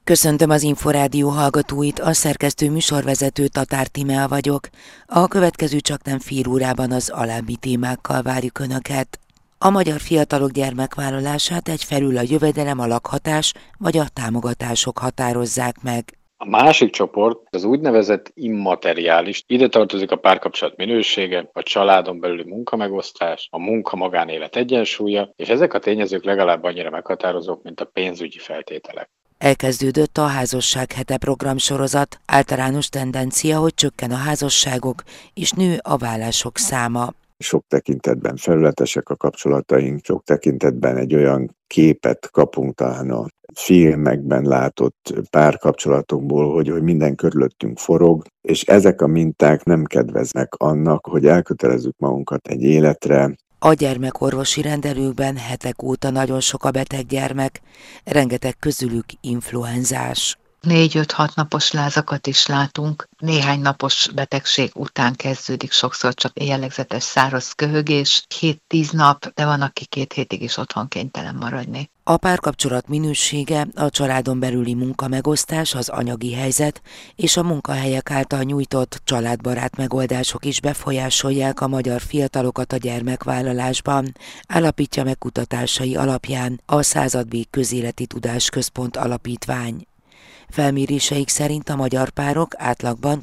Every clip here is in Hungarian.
Köszöntöm az Inforádió hallgatóit, a szerkesztő műsorvezető Tatár Tímea vagyok. A következő csaknem fél órában az alábbi témákkal várjuk Önöket. A magyar fiatalok gyermekvállalását egyfelől a jövedelem, a lakhatás vagy a támogatások határozzák meg. A másik csoport az úgynevezett immateriális. Ide tartozik a párkapcsolat minősége, a családon belüli munkamegosztás, a munka-magánélet egyensúlya, és ezek a tényezők legalább annyira meghatározók, mint a pénzügyi feltételek. Elkezdődött a Házasság hete programsorozat, általános tendencia, hogy csökken a házasságok és nő a vállások száma. Sok tekintetben felületesek a kapcsolataink, sok tekintetben egy olyan képet kapunk talán a filmekben látott párkapcsolatokból, hogy minden körülöttünk forog, és ezek a minták nem kedveznek annak, hogy elkötelezzük magunkat egy életre. A gyermekorvosi rendelőkben hetek óta nagyon sok a beteg gyermek, rengeteg közülük influenzás. 4-5-6 napos lázakat is látunk. Néhány napos betegség után kezdődik sokszor csak jellegzetes száraz köhögés. 7-10 nap, de van, aki 2 hétig is otthon kénytelen maradni. A párkapcsolat minősége, a családon belüli munkamegosztás, az anyagi helyzet és a munkahelyek által nyújtott családbarát megoldások is befolyásolják a magyar fiatalokat a gyermekvállalásban, állapítja meg kutatásai alapján a Századvég Közéleti Tudásközpont Alapítvány. Felméréseik szerint a magyar párok átlagban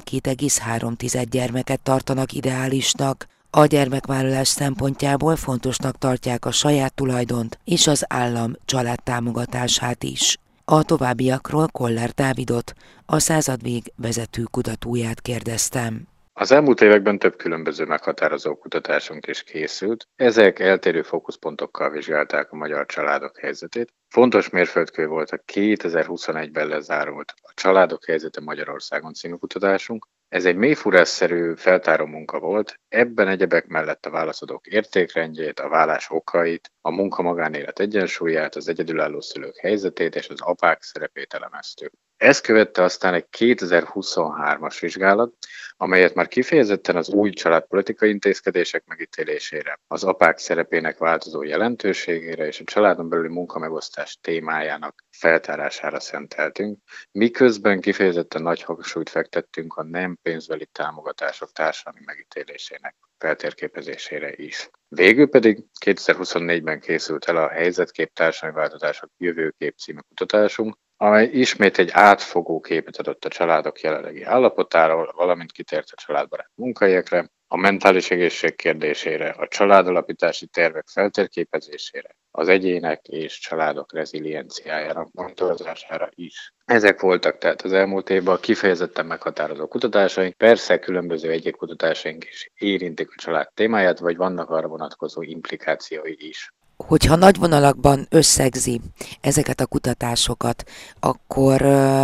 2,3 gyermeket tartanak ideálisnak. A gyermekvállalás szempontjából fontosnak tartják a saját tulajdont és az állam családtámogatását is. A továbbiakról Koller Dávidot, a Századvég vezető kutatóját kérdeztem. Az elmúlt években több különböző meghatározó kutatásunk is készült. Ezek eltérő fókuszpontokkal vizsgálták a magyar családok helyzetét. Fontos mérföldkő volt a 2021-ben lezárult a Családok helyzete Magyarországon című kutatásunk. Ez egy mélyfúrásszerű feltáró munka volt, ebben egyebek mellett a válaszadók értékrendjét, a vállás okait, a munka-magánélet egyensúlyát, az egyedülálló szülők helyzetét és az apák szerepét elemeztük. Ezt követte aztán egy 2023-as vizsgálat, amelyet már kifejezetten az új családpolitikai intézkedések megítélésére, az apák szerepének változó jelentőségére és a családon belüli munkamegosztás témájának feltárására szenteltünk, miközben kifejezetten nagy hangsúlyt fektettünk a nem pénzbeli támogatások társadalmi megítélésének feltérképezésére is. Végül pedig 2024-ben készült el a Helyzetkép társadalmi változások jövőkép című kutatásunk, amely ismét egy átfogó képet adott a családok jelenlegi állapotáról, valamint kitért a családbarát munkahelyekre, a mentális egészség kérdésére, a családalapítási tervek feltérképezésére, az egyének és családok rezilienciájának monitorozására is. Ezek voltak tehát az elmúlt évben kifejezetten meghatározó kutatásaink, persze különböző egyéb kutatásaink is érintik a család témáját, vagy vannak arra vonatkozó implikációi is. Hogyha nagy vonalakban összegzi ezeket a kutatásokat, akkor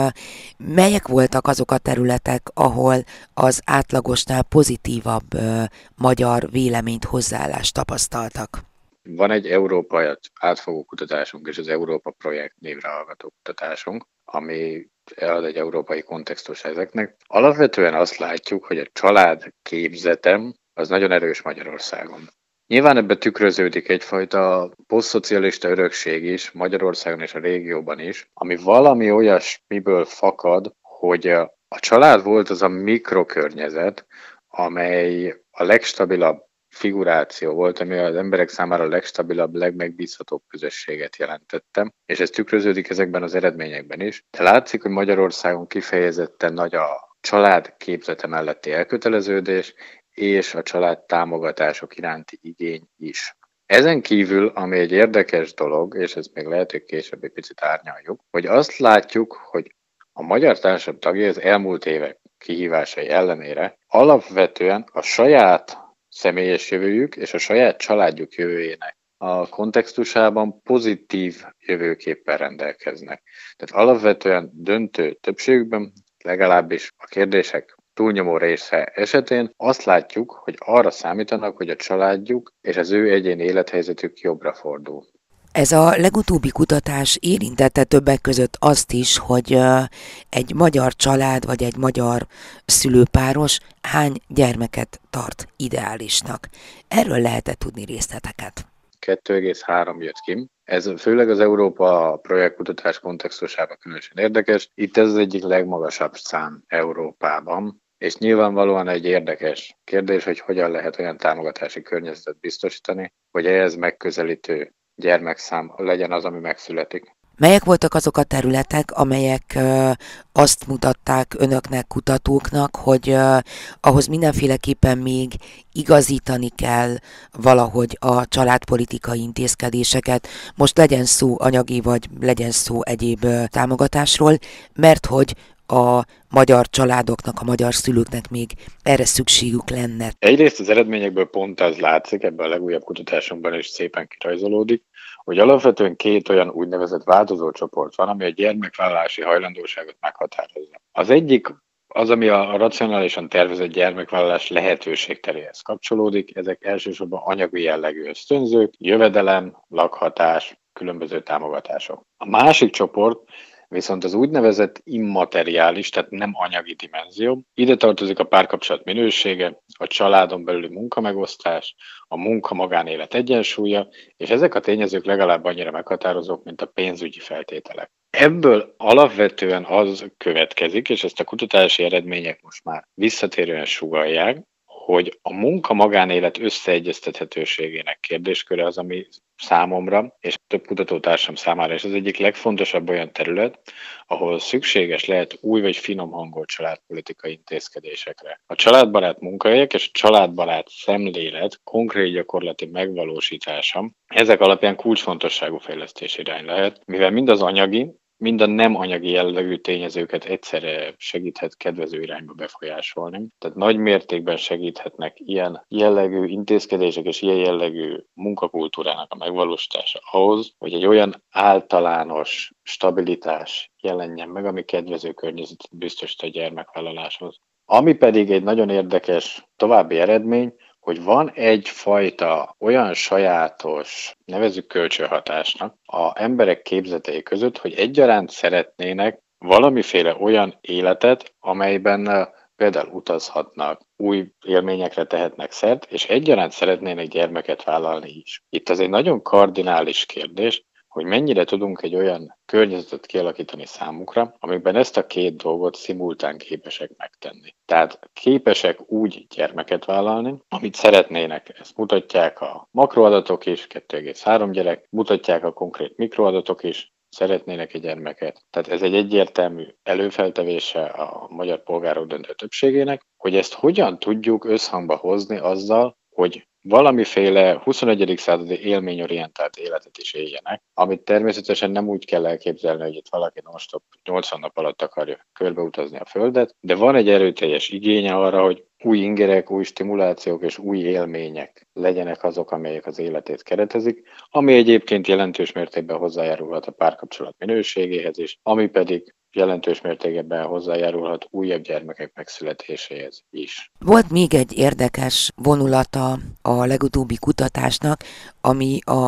melyek voltak azok a területek, ahol az átlagosnál pozitívabb magyar véleményt, hozzáállást tapasztaltak? Van egy európai átfogó kutatásunk és az Európa Projekt névre hallgató kutatásunk, ami ad egy európai kontextus ezeknek. Alapvetően azt látjuk, hogy a család képzetem az nagyon erős Magyarországon. Nyilván ebben tükröződik egyfajta posztszocialista örökség is Magyarországon és a régióban is, ami valami olyasmiből fakad, hogy a család volt az a mikrokörnyezet, amely a legstabilabb figuráció volt, ami az emberek számára a legstabilabb, legmegbízhatóbb közösséget jelentette, és ez tükröződik ezekben az eredményekben is. De látszik, hogy Magyarországon kifejezetten nagy a család képzete melletti elköteleződés, és a család támogatások iránti igény is. Ezen kívül, ami egy érdekes dolog, és ez még lehet, hogy később egy picit árnyaljuk, hogy azt látjuk, hogy a magyar társadalom tagjai az elmúlt évek kihívásai ellenére alapvetően a saját személyes jövőjük és a saját családjuk jövőjének a kontextusában pozitív jövőképpen rendelkeznek. Tehát alapvetően döntő többségükben, legalábbis a kérdések túlnyomó része esetén azt látjuk, hogy arra számítanak, hogy a családjuk és az ő egyéni élethelyzetük jobbra fordul. Ez a legutóbbi kutatás érintette többek között azt is, hogy egy magyar család vagy egy magyar szülőpáros hány gyermeket tart ideálisnak. Erről lehet-e tudni részleteket? 2,3 jött ki. Ez főleg az Európa projektkutatás kontextusában különösen érdekes. Itt ez az egyik legmagasabb szám Európában, és nyilvánvalóan egy érdekes kérdés, hogy hogyan lehet olyan támogatási környezetet biztosítani, hogy ehhez megközelítő gyermekszám legyen az, ami megszületik. Melyek voltak azok a területek, amelyek azt mutatták önöknek, kutatóknak, hogy ahhoz mindenféleképpen még igazítani kell valahogy a családpolitikai intézkedéseket, most legyen szó anyagi, vagy legyen szó egyéb támogatásról, mert hogy a magyar családoknak, a magyar szülőknek még erre szükségük lenne. Egyrészt az eredményekből pont az látszik, ebben a legújabb kutatásunkban is szépen kirajzolódik, hogy alapvetően két olyan úgynevezett változó csoport van, ami a gyermekvállalási hajlandóságot meghatározza. Az egyik az, ami a racionálisan tervezett gyermekvállalás lehetőségteréhez kapcsolódik, ezek elsősorban anyagi jellegű ösztönzők, jövedelem, lakhatás, különböző támogatások. A másik csoport viszont az úgynevezett immateriális, tehát nem anyagi dimenzió. Ide tartozik a párkapcsolat minősége, a családon belüli munkamegosztás, a munka-magánélet egyensúlya, és ezek a tényezők legalább annyira meghatározók, mint a pénzügyi feltételek. Ebből alapvetően az következik, és ezt a kutatási eredmények most már visszatérően sugallják, hogy a munka-magánélet összeegyeztethetőségének kérdésköre az, ami számomra, és több kutatótársam számára is az egyik legfontosabb olyan terület, ahol szükséges lehet új vagy finom hangolt családpolitikai intézkedésekre. A családbarát munkahelyek és a családbarát szemlélet konkrét gyakorlati megvalósítása ezek alapján kulcsfontosságú fejlesztés irány lehet, mivel mind az anyagi, mind a nem anyagi jellegű tényezőket egyszerre segíthet kedvező irányba befolyásolni. Tehát nagy mértékben segíthetnek ilyen jellegű intézkedések és ilyen jellegű munkakultúrának a megvalósítása ahhoz, hogy egy olyan általános stabilitás jelenjen meg, ami kedvező környezetet biztosít a gyermekvállaláshoz. Ami pedig egy nagyon érdekes további eredmény, hogy van egyfajta olyan sajátos, nevezzük kölcsönhatásnak, a emberek képzetei között, hogy egyaránt szeretnének valamiféle olyan életet, amelyben például utazhatnak, új élményekre tehetnek szert, és egyaránt szeretnének gyermeket vállalni is. Itt az egy nagyon kardinális kérdés, hogy mennyire tudunk egy olyan környezetet kialakítani számukra, amiben ezt a két dolgot szimultán képesek megtenni. Tehát képesek úgy gyermeket vállalni, amit szeretnének. Ezt mutatják a makroadatok is, 2,3 gyerek, mutatják a konkrét mikroadatok is, szeretnének egy gyermeket. Tehát ez egy egyértelmű előfeltevése a magyar polgárok döntő többségének, hogy ezt hogyan tudjuk összhangba hozni azzal, hogy valamiféle 21. századi élményorientált életet is éljenek, amit természetesen nem úgy kell elképzelni, hogy itt valaki non-stop 80 nap alatt akarja körbeutazni a Földet, de van egy erőteljes igénye arra, hogy új ingerek, új stimulációk és új élmények legyenek azok, amelyek az életét keretezik, ami egyébként jelentős mértékben hozzájárulhat a párkapcsolat minőségéhez is, ami pedig jelentős mértékben hozzájárulhat újabb gyermekek megszületéséhez is. Volt még egy érdekes vonulata a legutóbbi kutatásnak, ami a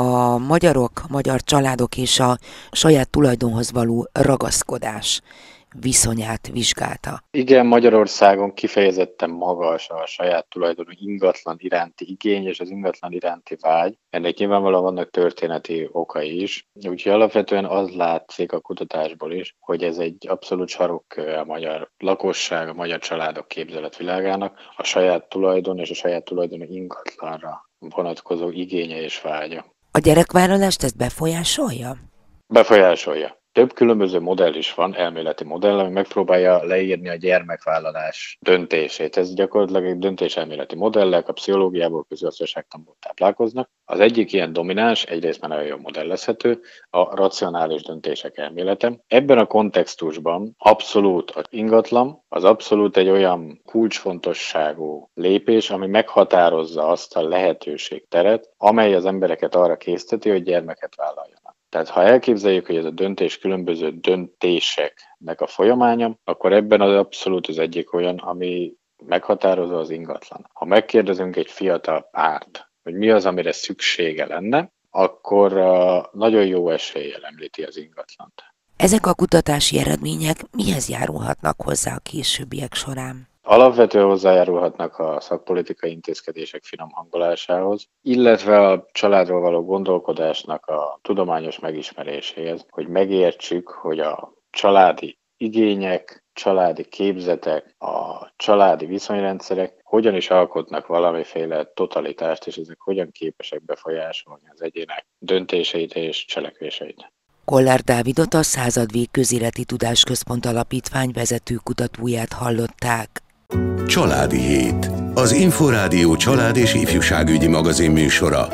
magyar családok és a saját tulajdonhoz való ragaszkodás viszonyát vizsgálta. Igen, Magyarországon kifejezetten magas a saját tulajdonú ingatlan iránti igény és az ingatlan iránti vágy. Ennek nyilvánvalóan vannak történeti okai is. Úgyhogy alapvetően az látszik a kutatásból is, hogy ez egy abszolút sarokkő a magyar lakosság, a magyar családok képzeletvilágának, a saját tulajdon és a saját tulajdonú ingatlanra vonatkozó igénye és vágya. A gyerekvállalást ezt befolyásolja? Befolyásolja. Több különböző modell is van, elméleti modell, ami megpróbálja leírni a gyermekvállalás döntését. Ez gyakorlatilag egy döntéselméleti modellek, a pszichológiából, közgazdaságtanból táplálkoznak. Az egyik ilyen domináns, egyrészt már nagyon jól modellezhető, a racionális döntések elmélete. Ebben a kontextusban abszolút az ingatlan, az abszolút egy olyan kulcsfontosságú lépés, ami meghatározza azt a lehetőségteret, amely az embereket arra készteti, hogy gyermeket vállaljanak. Tehát ha elképzeljük, hogy ez a döntés különböző döntéseknek a folyamánya, akkor ebben az abszolút az egyik olyan, ami meghatározó az ingatlan. Ha megkérdezünk egy fiatal párt, hogy mi az, amire szüksége lenne, akkor nagyon jó eséllyel említi az ingatlant. Ezek a kutatási eredmények mihez járulhatnak hozzá a későbbiek során? Alapvetően hozzájárulhatnak a szakpolitikai intézkedések finom hangolásához, illetve a családról való gondolkodásnak a tudományos megismeréséhez, hogy megértsük, hogy a családi igények, családi képzetek, a családi viszonyrendszerek hogyan is alkotnak valamiféle totalitást, és ezek hogyan képesek befolyásolni az egyének döntéseit és cselekvéseit. Kollár Dávidot, a Századvég Közéleti Tudásközpont Alapítvány vezető kutatóját hallották. Családi Hét. Az Inforádió család és ifjúságügyi magazin műsora.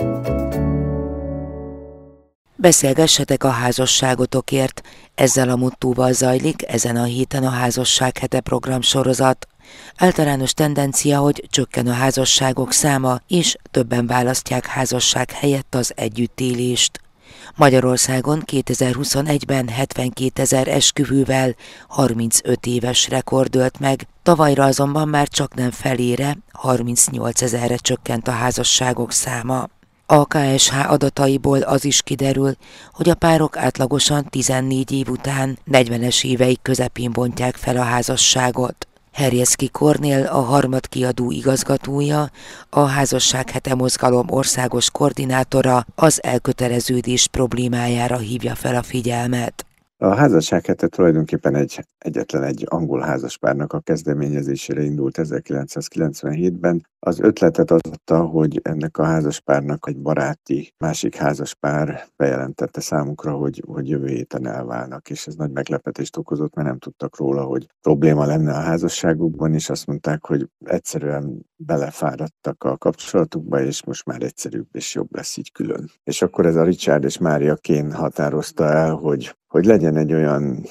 Beszélgessetek a házasságotokért. Ezzel a mottóval zajlik ezen a héten a Házasság hete programsorozat. Általános tendencia, hogy csökken a házasságok száma, és többen választják házasság helyett az együttélést. Magyarországon 2021-ben 72 000 esküvővel 35 éves rekord ölt meg, tavalyra azonban már csaknem felére, 38 000-re csökkent a házasságok száma. A KSH adataiból az is kiderül, hogy a párok átlagosan 14 év után 40-es éveik közepén bontják fel a házasságot. Herjeszki Kornél, a Harmadkiadó igazgatója, a Házasság hete mozgalom országos koordinátora az elköteleződés problémájára hívja fel a figyelmet. A Házasság hete tulajdonképpen egyetlen egy angol házaspárnak a kezdeményezésére indult 1997-ben. Az ötletet az adta, hogy ennek a házaspárnak egy baráti másik házaspár bejelentette számukra, hogy jövő héten elválnak, és ez nagy meglepetést okozott, mert nem tudtak róla, hogy probléma lenne a házasságukban, és azt mondták, hogy egyszerűen belefáradtak a kapcsolatukba, és most már egyszerűbb és jobb lesz így külön. És akkor ez a Richard és Mária Kane határozta el, hogy legyen egy olyan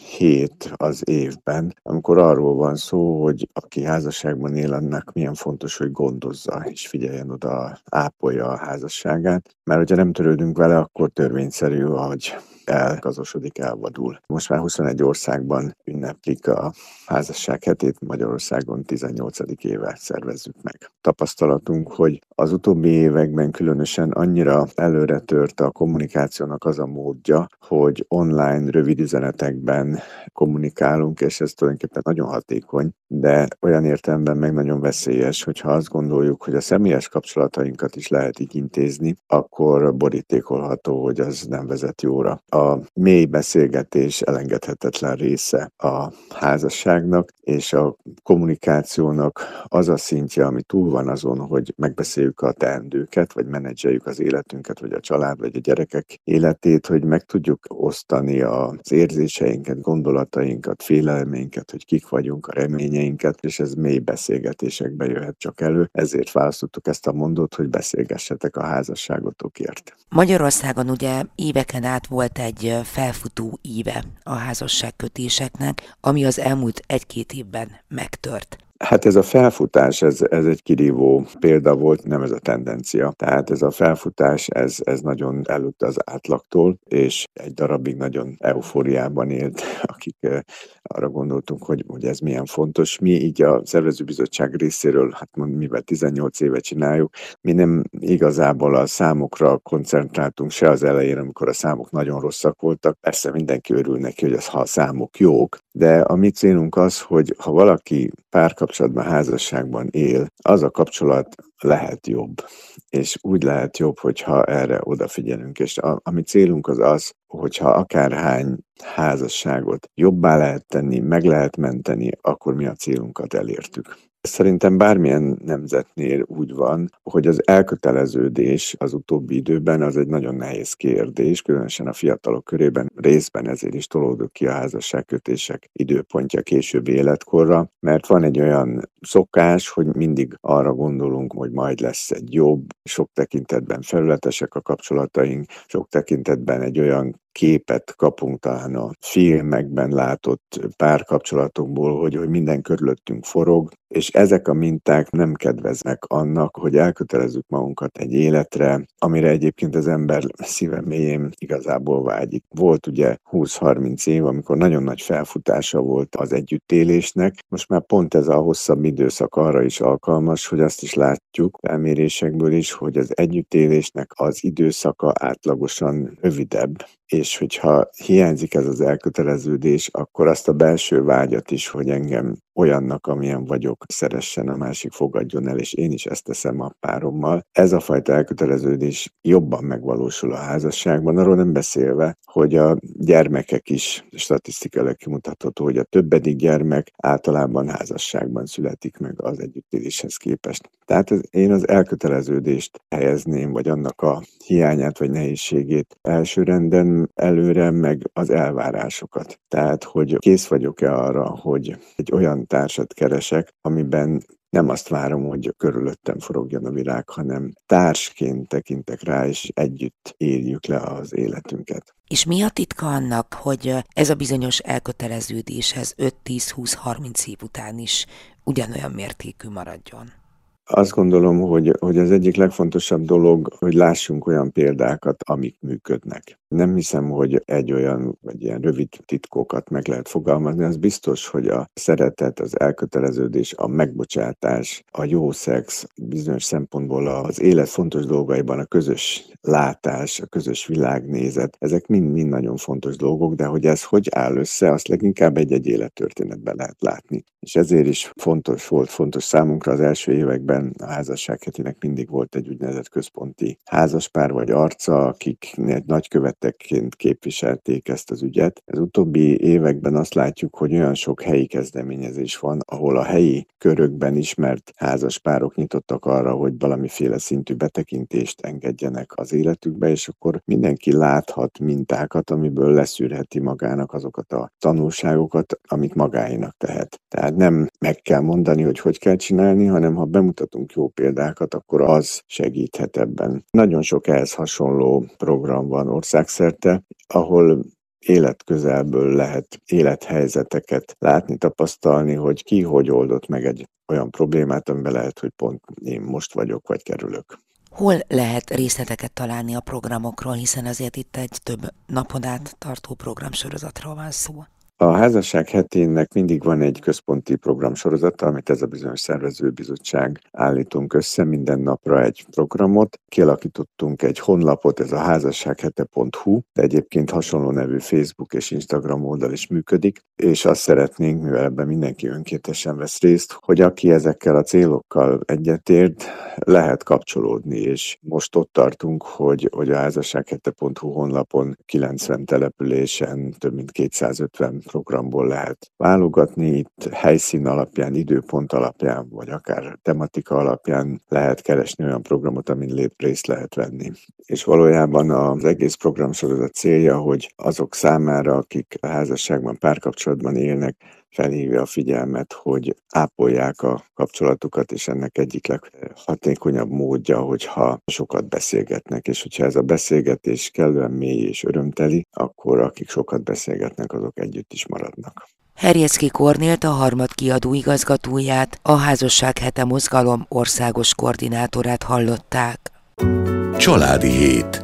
hét az évben, amikor arról van szó, hogy aki házasságban él, annak milyen fontos, hogy gondozza és figyeljen oda, ápolja a házasságát, mert hogyha nem törődünk vele, akkor törvényszerű, hogy elgazosodik, elvadul. Most már 21 országban ünneplik a Házasság hetét, Magyarországon 18. éve szervezzük meg. Tapasztalatunk, hogy az utóbbi években különösen annyira előre tört a kommunikációnak az a módja, hogy online rövid üzenetekben kommunikálunk, és ez tulajdonképpen nagyon hatékony, de olyan értelemben meg nagyon veszélyes, hogyha azt gondoljuk, hogy a személyes kapcsolatainkat is lehet így intézni, akkor borítékolható, hogy az nem vezet jóra. A mély beszélgetés elengedhetetlen része a házasságnak, és a kommunikációnak az a szintje, ami túl van azon, hogy megbeszéljük a teendőket, vagy menedzseljük az életünket, vagy a család, vagy a gyerekek életét, hogy meg tudjuk osztani az érzéseinket, gondolatainkat, félelmeinket, hogy kik vagyunk, a reményeinket, és ez mély beszélgetésekbe jöhet csak elő. Ezért választottuk ezt a mondatot, hogy beszélgessetek a házasságotokért. Magyarországon ugye éveken át volt egy felfutó íve a házasságkötéseknek, ami az elmúlt 1-2 évben megtört. Hát ez a felfutás, ez egy kirívó példa volt, nem ez a tendencia. Tehát ez a felfutás, ez nagyon előtt az átlagtól, és egy darabig nagyon eufóriában élt, akik arra gondoltunk, hogy ez milyen fontos. Mi így a szervezőbizottság részéről, mivel 18 éve csináljuk, mi nem igazából a számokra koncentráltunk se az elején, amikor a számok nagyon rosszak voltak. Persze mindenki örül neki, hogy ha a számok jók, de a mi célunk az, hogy ha valaki párkapcsolatban, házasságban él, az a kapcsolat lehet jobb. És úgy lehet jobb, hogyha erre odafigyelünk. És a mi célunk az, hogyha akárhány házasságot jobbá lehet tenni, meg lehet menteni, akkor mi a célunkat elértük. Szerintem bármilyen nemzetnél úgy van, hogy az elköteleződés az utóbbi időben az egy nagyon nehéz kérdés, különösen a fiatalok körében, részben ezért is tolódott ki a házasságkötések időpontja későbbi életkorra, mert van egy olyan szokás, hogy mindig arra gondolunk, hogy majd lesz egy jobb, sok tekintetben felületesek a kapcsolataink, sok tekintetben egy olyan képet kapunk talán a filmekben látott párkapcsolatokból, hogy minden körülöttünk forog, és ezek a minták nem kedveznek annak, hogy elkötelezzük magunkat egy életre, amire egyébként az ember szíve mélyén igazából vágyik. Volt ugye 20-30 év, amikor nagyon nagy felfutása volt az együttélésnek, most már pont ez a hosszabb időszak arra is alkalmas, hogy azt is látjuk felmérésekből is, hogy az együttélésnek az időszaka átlagosan rövidebb, és hogyha hiányzik ez az elköteleződés, akkor azt a belső vágyat is, hogy engem olyannak, amilyen vagyok, szeressen a másik, fogadjon el, és én is ezt teszem a párommal. Ez a fajta elköteleződés jobban megvalósul a házasságban, arról nem beszélve, hogy a gyermekek is statisztikailag kimutatható, hogy a többedik gyermek általában házasságban születik meg az együttéléshez képest. Tehát én az elköteleződést helyezném, vagy annak a hiányát vagy nehézségét elsőrenden előre, meg az elvárásokat. Tehát, hogy kész vagyok-e arra, hogy egy olyan társat keresek, amiben nem azt várom, hogy körülöttem forogjon a világ, hanem társként tekintek rá, és együtt éljük le az életünket. És mi a titka annak, hogy ez a bizonyos elköteleződéshez 5-10-20-30 év után is ugyanolyan mértékű maradjon? Azt gondolom, hogy az egyik legfontosabb dolog, hogy lássunk olyan példákat, amik működnek. Nem hiszem, hogy egy olyan, vagy ilyen rövid titkokat meg lehet fogalmazni. Az biztos, hogy a szeretet, az elköteleződés, a megbocsátás, a jó szex, bizonyos szempontból az élet fontos dolgaiban a közös látás, a közös világnézet, ezek mind nagyon fontos dolgok, de hogy ez hogy áll össze, azt leginkább egy élettörténetben lehet látni. És ezért is fontos számunkra az első években a házasság hetének mindig volt egy úgynevezett központi házaspár vagy arca, akik nagykövetekként képviselték ezt az ügyet. Az utóbbi években azt látjuk, hogy olyan sok helyi kezdeményezés van, ahol a helyi körökben ismert házaspárok nyitottak arra, hogy valamiféle szintű betekintést engedjenek az életükbe, és akkor mindenki láthat mintákat, amiből leszűrheti magának azokat a tanulságokat, amit magáénak tehet. Tehát nem meg kell mondani, hogy kell csinálni, hanem ha bemutatunk jó példákat, akkor az segíthet ebben. Nagyon sok ehhez hasonló program van országszerte, ahol életközelből lehet élethelyzeteket látni, tapasztalni, hogy ki hogy oldott meg egy olyan problémát, amiben lehet, hogy pont én most vagyok, vagy kerülök. Hol lehet részleteket találni a programokról, hiszen azért itt egy több napon át tartó programsorozatról van szó? A házasság hetének mindig van egy központi programsorozata, amit ez a bizonyos szervezőbizottság állítunk össze, minden napra egy programot. Kialakítottunk egy honlapot, ez a házassághete.hu, de egyébként hasonló nevű Facebook és Instagram oldal is működik, és azt szeretnénk, mivel ebben mindenki önkéntesen vesz részt, hogy aki ezekkel a célokkal egyetért, lehet kapcsolódni, és most ott tartunk, hogy a házassághete.hu honlapon 90 településen több mint 250 programból lehet válogatni. Itt helyszín alapján, időpont alapján, vagy akár tematika alapján lehet keresni olyan programot, amin részt lehet venni. És valójában az egész programsorozat célja, hogy azok számára, akik a házasságban, párkapcsolatban élnek, felhívja a figyelmet, hogy ápolják a kapcsolatukat, és ennek egyik leghatékonyabb módja, hogyha sokat beszélgetnek, és hogyha ez a beszélgetés kellően mély és örömteli, akkor akik sokat beszélgetnek, azok együtt is maradnak. Herjeszki Kornélt, a Harmad kiadó igazgatóját, a Házasság hete mozgalom országos koordinátorát hallották. Családi hét.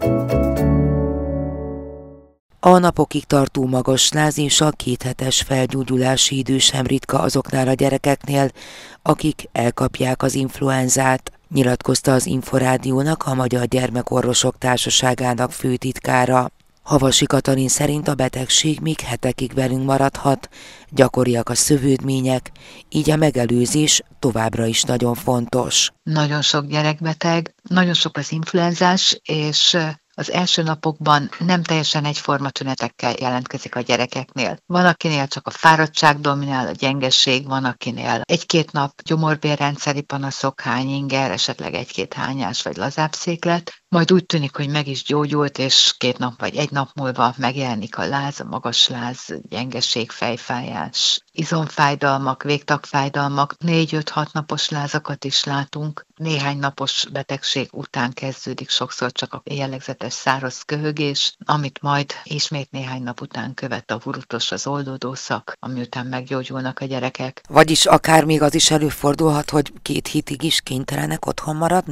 A napokig tartó magasláz és a 2 hetes felgyógyulási idő sem ritka azoknál a gyerekeknél, akik elkapják az influenzát, nyilatkozta az Inforádiónak a Magyar Gyermekorvosok Társaságának főtitkára. Havasi Katalin szerint a betegség még hetekig velünk maradhat, gyakoriak a szövődmények, így a megelőzés továbbra is nagyon fontos. Nagyon sok gyerekbeteg, nagyon sok az influenzás, és az első napokban nem teljesen egyforma tünetekkel jelentkezik a gyerekeknél. Van, akinél csak a fáradtság dominál, a gyengeség, van, akinél 1-2 nap gyomorbérrendszeri panaszok, hányinger, esetleg 1-2 hányás vagy lazább széklet, majd úgy tűnik, hogy meg is gyógyult, és 2 nap vagy 1 nap múlva megjelenik a láz, a magasláz, gyengeség, fejfájás, izomfájdalmak, végtagfájdalmak, 4-5-6 napos lázakat is látunk. Néhány napos betegség után kezdődik sokszor csak a jellegzetes száraz köhögés, amit majd ismét néhány nap után követ a hurutos, az oldódószak, ami után meggyógyulnak a gyerekek. Vagyis akár még az is előfordulhat, hogy 2 hétig is kénytelenek otthon maradni?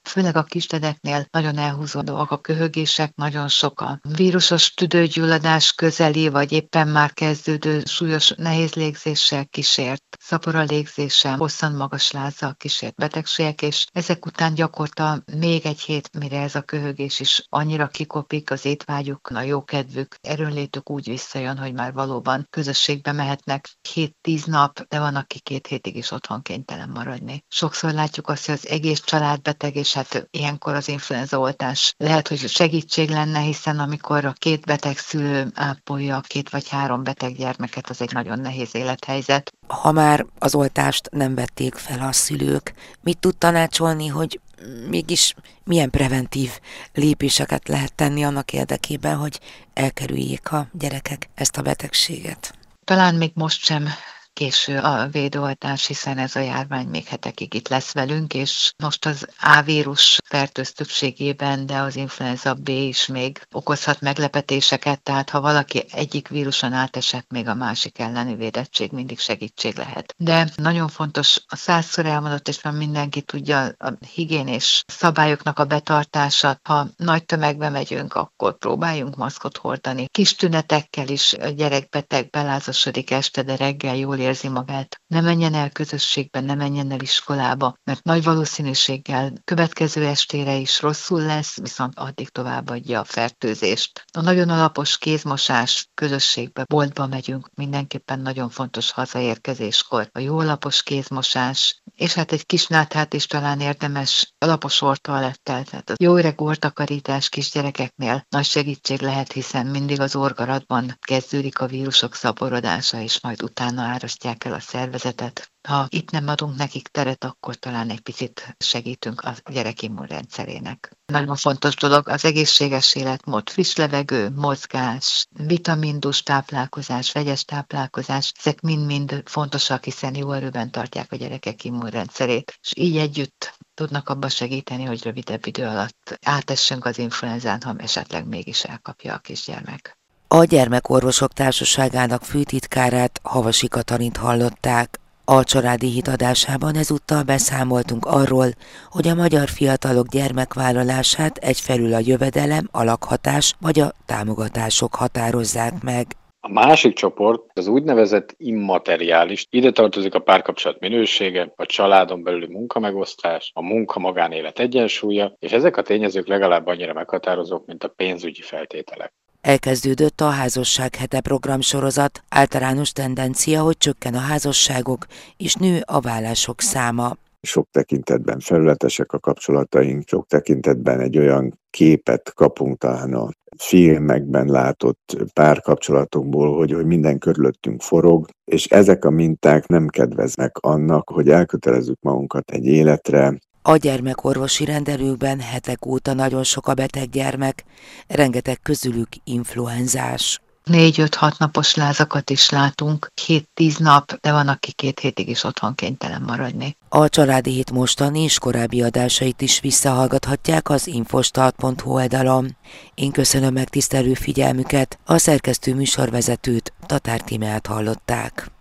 Főleg a kisdedeknél nagyon elhúzódóak a köhögések, nagyon sok a vírusos tüdőgyulladás közeli, vagy éppen már kezdődő súlyos nehéz légzéssel kísért, szapora légzéssel, hosszan magas lázzal kísért betegségek, és ezek után gyakorta még egy hét, mire ez a köhögés is annyira kikopik, az étvágyuk, a jókedvük, erőnlétük úgy visszajön, hogy már valóban közösségbe mehetnek 7-10 nap, de van, aki 2 hétig is otthon kénytelen maradni. Sokszor látjuk azt, hogy az egész család beteg, és hát ilyenkor az influenzaoltás lehet, hogy segítség lenne, hiszen amikor a 2 beteg szülő ápolja a 2 vagy 3 beteg gyermeket, az egy nagyon nehéz élethelyzet. Ha már az oltást nem vették fel a szülők, mit tud tanácsolni, hogy mégis milyen preventív lépéseket lehet tenni annak érdekében, hogy elkerüljék a gyerekek ezt a betegséget? Talán még most sem késő a védőoltás, hiszen ez a járvány még hetekig itt lesz velünk, és most az A vírus fertőztöbbségében, de az influenza B is még okozhat meglepetéseket, tehát ha valaki egyik víruson átesett, még a másik elleni védettség mindig segítség lehet. De nagyon fontos, a 100-szor elmondott, és már mindenki tudja, a higiénés szabályoknak a betartása. Ha nagy tömegbe megyünk, akkor próbáljunk maszkot hordani. Kis tünetekkel is a gyerek beteg, belázasodik este, de reggel jól érzi magát. Ne menjen el közösségbe, ne menjen el iskolába, mert nagy valószínűséggel következő estére is rosszul lesz, viszont addig továbbadja a fertőzést. A nagyon alapos kézmosás, közösségbe, boltba megyünk, mindenképpen nagyon fontos hazaérkezéskor. A jó alapos kézmosás, és hát egy kis náthát is talán érdemes alapos orrtoalettel, tehát a jó öreg orrtakarítás kisgyerekeknél nagy segítség lehet, hiszen mindig az orgaratban kezdődik a vírusok szaporodása, és majd utána árasztják el a szervezetet. Ha itt nem adunk nekik teret, akkor talán egy picit segítünk a gyerek immunrendszerének. Nagyon fontos dolog az egészséges életmód, friss levegő, mozgás, vitamindus táplálkozás, vegyes táplálkozás, ezek mind-mind fontosak, hiszen jó erőben tartják a gyerekek immunrendszerét, és így együtt tudnak abba segíteni, hogy rövidebb idő alatt átessünk az influenzán, ha esetleg mégis elkapja a kisgyermek. A Gyermekorvosok Társaságának főtitkárát, Havasi Katalint hallották. A Családi Hit adásában ezúttal beszámoltunk arról, hogy a magyar fiatalok gyermekvállalását egyfelül a jövedelem, a lakhatás vagy a támogatások határozzák meg. A másik csoport az úgynevezett immateriális, ide tartozik a párkapcsolat minősége, a családon belüli munkamegosztás, a munka-magánélet egyensúlya, és ezek a tényezők legalább annyira meghatározók, mint a pénzügyi feltételek. Elkezdődött a Házasság hete programsorozat, általános tendencia, hogy csökken a házasságok és nő a vállások száma. Sok tekintetben felületesek a kapcsolataink, sok tekintetben egy olyan képet kapunk talán a filmekben látott párkapcsolatokból, hogy minden körülöttünk forog, és ezek a minták nem kedveznek annak, hogy elkötelezzük magunkat egy életre. A gyermekorvosi rendelőkben hetek óta nagyon sok a beteg gyermek, rengeteg közülük influenzás. 4-5-6 napos lázakat is látunk, 7-10 nap, de van, aki 2 hétig is otthon kénytelen maradni. A Családi Hit mostani és korábbi adásait is visszahallgathatják az infostart.hu oldalon. Én köszönöm megtisztelő figyelmüket, a szerkesztő műsorvezetőt, Tatár Tímeát hallották.